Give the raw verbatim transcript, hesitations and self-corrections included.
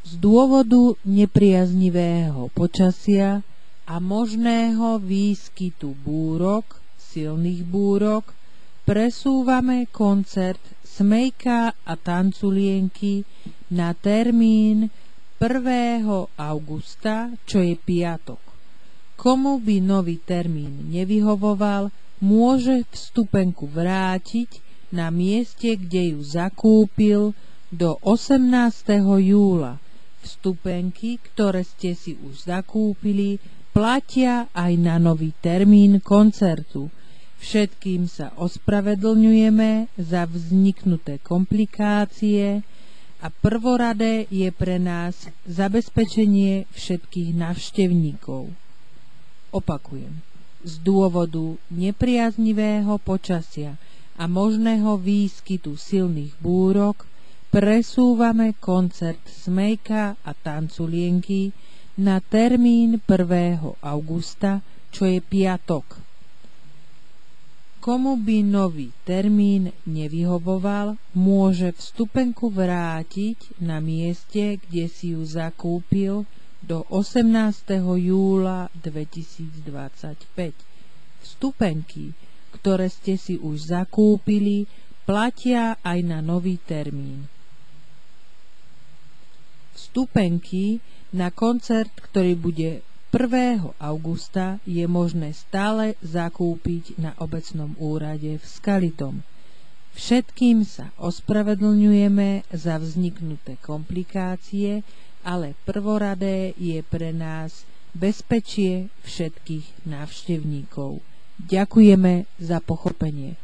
Z dôvodu nepriaznivého počasia a možného výskytu búrok, silných búrok, presúvame koncert Smejka a tanculienky na termín prvého augusta, čo je piatok. Komu by nový termín nevyhovoval, môže vstupenku vrátiť na mieste, kde ju zakúpil, do osemnásteho júla. Vstupenky, ktoré ste si už zakúpili, platia aj na nový termín koncertu. Všetkým sa ospravedlňujeme za vzniknuté komplikácie a prvoradé je pre nás zabezpečenie všetkých návštevníkov. Opakujem, z dôvodu nepriaznivého počasia a možného výskytu silných búrok presúvame koncert Smejka a tanculienky na termín prvého augusta, čo je piatok. Komu by nový termín nevyhovoval, môže vstupenku vrátiť na mieste, kde si ju zakúpil, do osemnásteho júla dvetisícdvadsaťpäť. Vstupenky, ktoré ste si už zakúpili, platia aj na nový termín. Vstupenky na koncert, ktorý bude prvého augusta, je možné stále zakúpiť na obecnom úrade v Skalitom. Všetkým sa ospravedlňujeme za vzniknuté komplikácie, ale prvoradé je pre nás bezpečie všetkých návštevníkov. Ďakujeme za pochopenie.